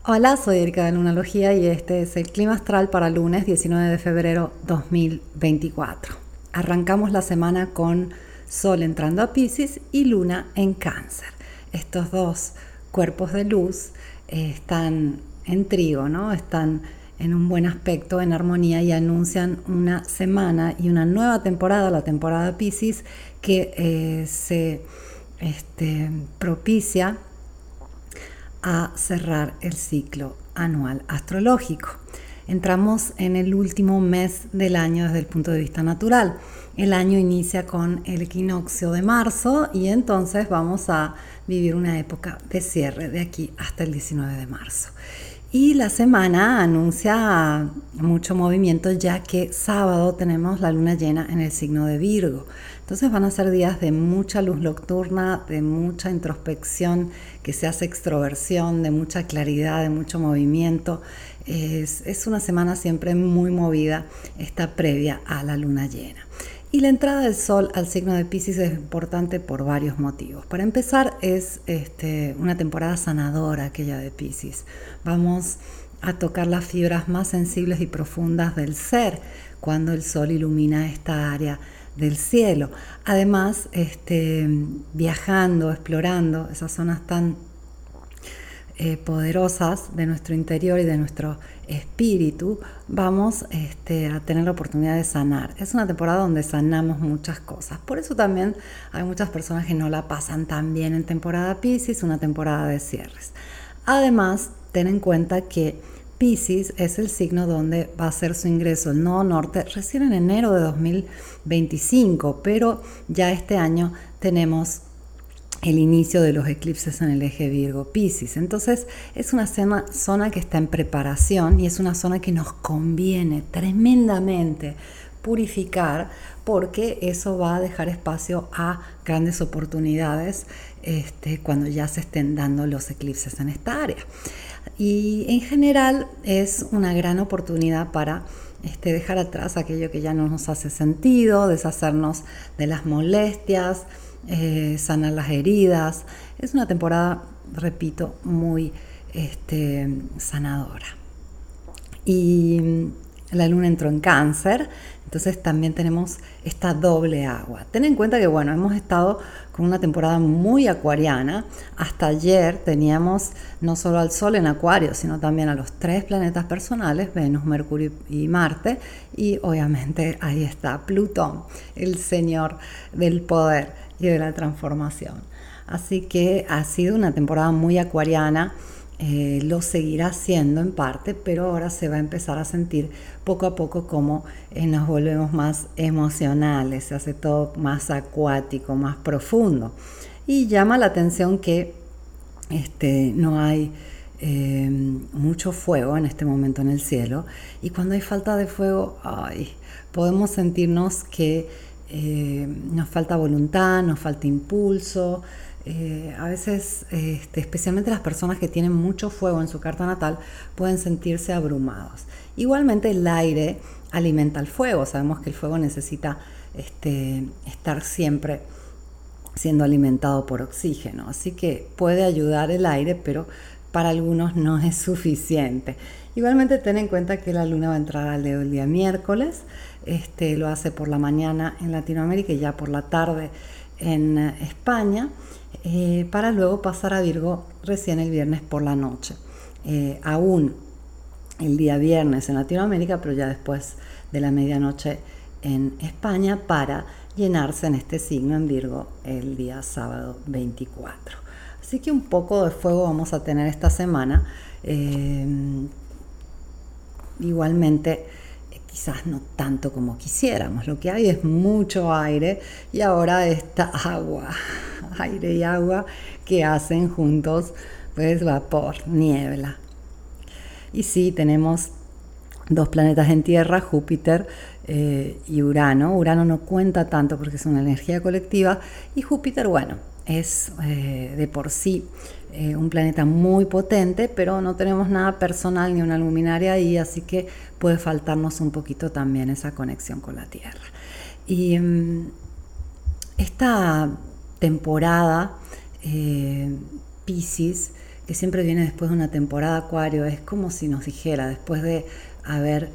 Hola, soy Erika de Lunalogía y este es el clima astral para lunes 19 de febrero 2024. Arrancamos la semana con Sol entrando a Piscis y Luna en Cáncer. Estos dos cuerpos de luz están en trígono, ¿no? Están en un buen aspecto, en armonía, y anuncian una semana y una nueva temporada, la temporada Piscis, que se propicia a cerrar el ciclo anual astrológico. Entramos en el último mes del año desde el punto de vista natural. El año inicia con el equinoccio de marzo y entonces vamos a vivir una época de cierre de aquí hasta el 19 de marzo. Y la semana anuncia mucho movimiento, ya que sábado tenemos la luna llena en el signo de Virgo. Entonces van a ser días de mucha luz nocturna, de mucha introspección, que se hace extroversión, de mucha claridad, de mucho movimiento. Es una semana siempre muy movida, esta previa a la luna llena. Y la entrada del Sol al signo de Piscis es importante por varios motivos. Para empezar, es una temporada sanadora aquella de Piscis. Vamos a tocar las fibras más sensibles y profundas del ser cuando el Sol ilumina esta área del cielo. Además, viajando, explorando esas zonas tan poderosas de nuestro interior y de nuestro espíritu, vamos a tener la oportunidad de sanar. Es una temporada donde sanamos muchas cosas. Por eso también hay muchas personas que no la pasan tan bien en temporada Piscis, una temporada de cierres. Además, ten en cuenta que Piscis es el signo donde va a hacer su ingreso el nodo norte recién en enero de 2025, pero ya este año tenemos el inicio de los eclipses en el eje Virgo-Piscis. Entonces es una zona que está en preparación y es una zona que nos conviene tremendamente purificar, porque eso va a dejar espacio a grandes oportunidades cuando ya se estén dando los eclipses en esta área. Y en general es una gran oportunidad para dejar atrás aquello que ya no nos hace sentido, deshacernos de las molestias, sanar las heridas. Es una temporada, repito, muy sanadora. Y la luna entró en Cáncer, entonces también tenemos esta doble agua. Ten en cuenta que hemos estado con una temporada muy acuariana. Hasta ayer teníamos no solo al Sol en Acuario, sino también a los 3 planetas personales, Venus, Mercurio y Marte, y obviamente ahí está Plutón, el señor del poder y de la transformación. Así que ha sido una temporada muy acuariana. Lo seguirá siendo en parte, pero ahora se va a empezar a sentir poco a poco como nos volvemos más emocionales, se hace todo más acuático, más profundo. Y llama la atención que no hay mucho fuego en este momento en el cielo, y cuando hay falta de fuego, podemos sentirnos que nos falta voluntad, nos falta impulso. A veces, especialmente las personas que tienen mucho fuego en su carta natal, pueden sentirse abrumados. Igualmente el aire alimenta el fuego. Sabemos que el fuego necesita estar siempre siendo alimentado por oxígeno, así que puede ayudar el aire, pero para algunos no es suficiente. Igualmente ten en cuenta que la luna va a entrar al Leo el día miércoles. Lo hace por la mañana en Latinoamérica y ya por la tarde en España, para luego pasar a Virgo recién el viernes por la noche. Aún el día viernes en Latinoamérica, pero ya después de la medianoche en España, para llenarse en este signo en Virgo el día sábado 24. Así que un poco de fuego vamos a tener esta semana. Igualmente, quizás no tanto como quisiéramos. Lo que hay es mucho aire y ahora esta agua, aire y agua que hacen juntos pues vapor, niebla. Y sí, tenemos 2 planetas en tierra, Júpiter y Urano. Urano no cuenta tanto porque es una energía colectiva, y Júpiter, es de por sí un planeta muy potente, pero no tenemos nada personal ni una luminaria ahí, así que puede faltarnos un poquito también esa conexión con la Tierra. Y esta temporada Piscis que siempre viene después de una temporada Acuario, es como si nos dijera, después de haber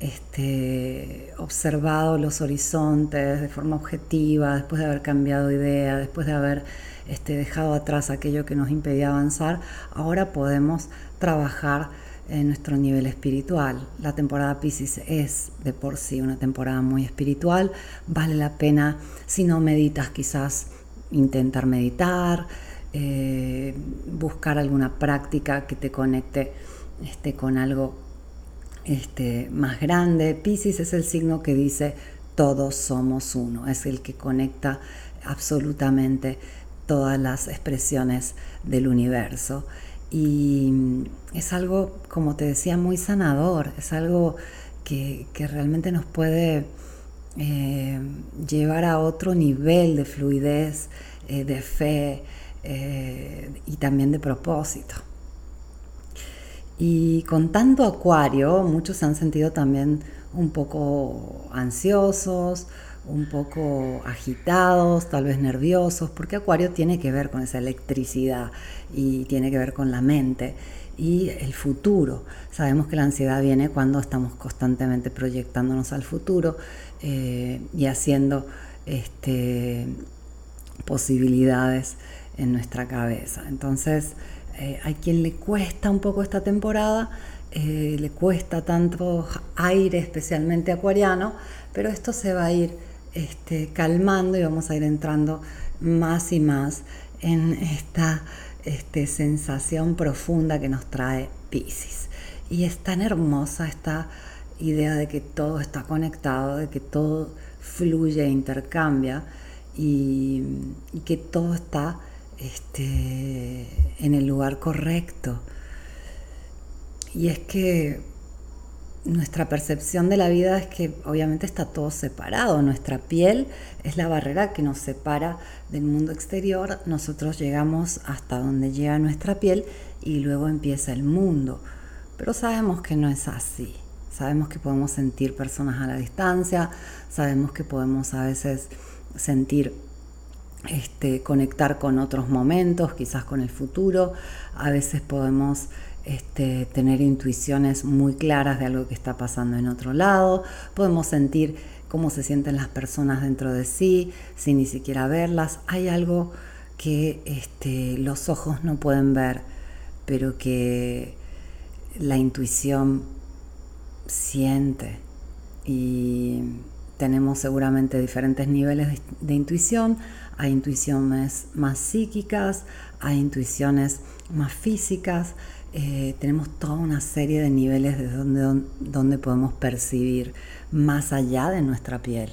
observado los horizontes de forma objetiva, después de haber cambiado idea, después de haber dejado atrás aquello que nos impedía avanzar, ahora podemos trabajar en nuestro nivel espiritual. La temporada Piscis es de por sí una temporada muy espiritual, vale la pena, si no meditas, quizás intentar meditar, buscar alguna práctica que te conecte con algo más grande. Piscis es el signo que dice todos somos uno, es el que conecta absolutamente todas las expresiones del universo, y es algo, como te decía, muy sanador, es algo que realmente nos puede llevar a otro nivel de fluidez, de fe, y también de propósito. Y con tanto Acuario, muchos se han sentido también un poco ansiosos, un poco agitados, tal vez nerviosos, porque Acuario tiene que ver con esa electricidad y tiene que ver con la mente y el futuro. Sabemos que la ansiedad viene cuando estamos constantemente proyectándonos al futuro y haciendo posibilidades en nuestra cabeza. Entonces, hay quien le cuesta un poco esta temporada, le cuesta tanto aire, especialmente acuariano, pero esto se va a ir calmando y vamos a ir entrando más y más en esta sensación profunda que nos trae Piscis. Y es tan hermosa esta idea de que todo está conectado, de que todo fluye e intercambia, y que todo está en el lugar correcto. Y es que nuestra percepción de la vida es que obviamente está todo separado. Nuestra piel es la barrera que nos separa del mundo exterior. Nosotros llegamos hasta donde llega nuestra piel y luego empieza el mundo. Pero sabemos que no es así. Sabemos que podemos sentir personas a la distancia, sabemos que podemos a veces sentir conectar con otros momentos, quizás con el futuro. A veces podemos tener intuiciones muy claras de algo que está pasando en otro lado. Podemos sentir cómo se sienten las personas dentro de sí, sin ni siquiera verlas. Hay algo que los ojos no pueden ver, pero que la intuición siente, y tenemos seguramente diferentes niveles de intuición. Hay intuiciones más psíquicas, hay intuiciones más físicas. Tenemos toda una serie de niveles de donde podemos percibir más allá de nuestra piel.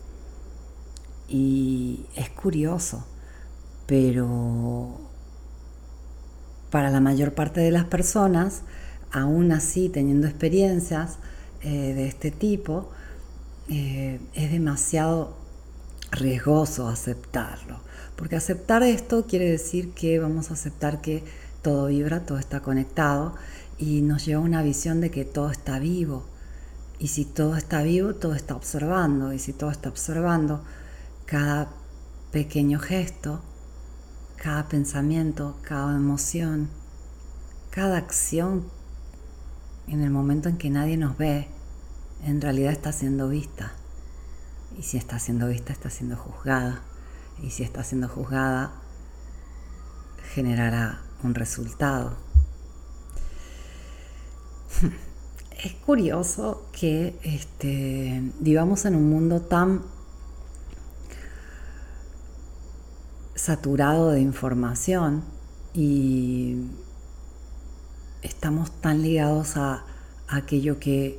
Y es curioso, pero para la mayor parte de las personas, aún así teniendo experiencias de este tipo, es demasiado riesgoso aceptarlo, porque aceptar esto quiere decir que vamos a aceptar que todo vibra, todo está conectado, y nos lleva a una visión de que todo está vivo, y si todo está vivo, todo está observando, y si todo está observando, cada pequeño gesto, cada pensamiento, cada emoción, cada acción, en el momento en que nadie nos ve, en realidad está siendo vista. Y si está siendo vista, está siendo juzgada. Y si está siendo juzgada, generará un resultado. Es curioso que vivamos en un mundo tan saturado de información, y estamos tan ligados a aquello que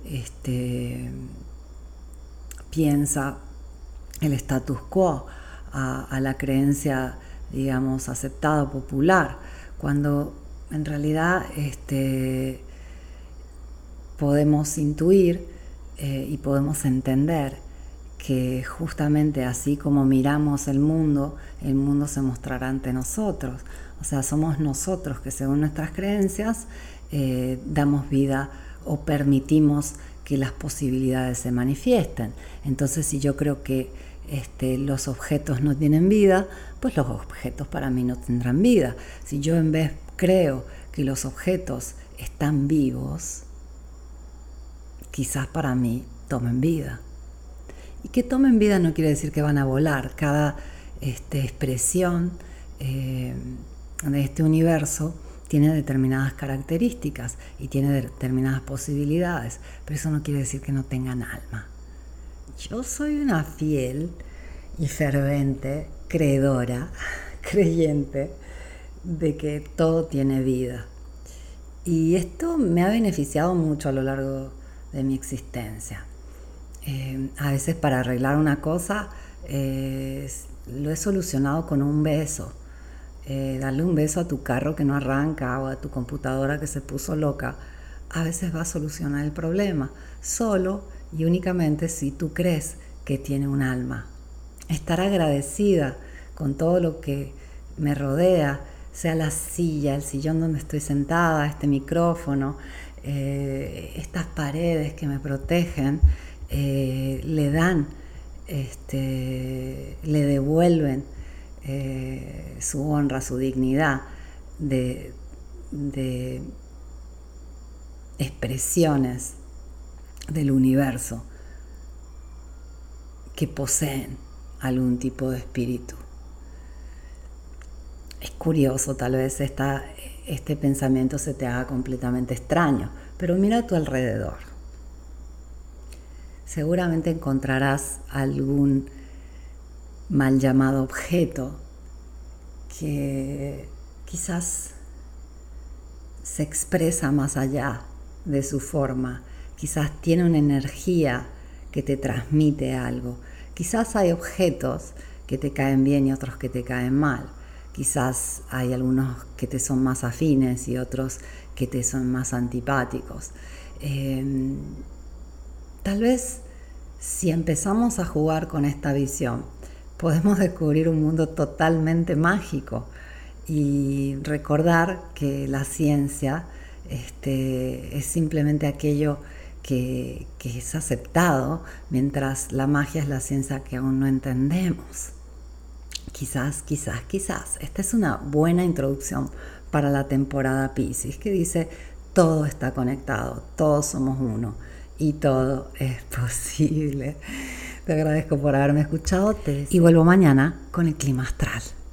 piensa el status quo, a la creencia, digamos, aceptada, popular, cuando en realidad podemos intuir y podemos entender que justamente así como miramos el mundo se mostrará ante nosotros. O sea, somos nosotros que, según nuestras creencias, damos vida o permitimos que las posibilidades se manifiesten. Entonces, si yo creo que los objetos no tienen vida, pues los objetos para mí no tendrán vida. Si yo, en vez creo que los objetos están vivos, quizás para mí tomen vida. Y que tomen vida no quiere decir que van a volar. Cada expresión de este universo tiene determinadas características y tiene determinadas posibilidades, pero eso no quiere decir que no tengan alma. Yo soy una fiel y fervente creedora, creyente de que todo tiene vida. Y esto me ha beneficiado mucho a lo largo de mi existencia. A veces para arreglar una cosa lo he solucionado con un beso. Darle un beso a tu carro que no arranca o a tu computadora que se puso loca, a veces va a solucionar el problema, solo y únicamente si tú crees que tiene un alma. Estar agradecida con todo lo que me rodea, sea la silla, el sillón donde estoy sentada, este micrófono, estas paredes que me protegen, le dan, le devuelven su honra, su dignidad de expresiones del universo que poseen algún tipo de espíritu. Es curioso, tal vez este pensamiento se te haga completamente extraño, pero mira a tu alrededor. Seguramente encontrarás algún mal llamado objeto que quizás se expresa más allá de su forma, quizás tiene una energía que te transmite algo. Quizás hay objetos que te caen bien y otros que te caen mal. Quizás hay algunos que te son más afines y otros que te son más antipáticos. Tal vez si empezamos a jugar con esta visión, podemos descubrir un mundo totalmente mágico y recordar que la ciencia es simplemente aquello que es aceptado, mientras la magia es la ciencia que aún no entendemos. Quizás, esta es una buena introducción para la temporada Piscis, que dice: todo está conectado, todos somos uno y todo es posible. Te agradezco por haberme escuchado y vuelvo mañana con el clima astral.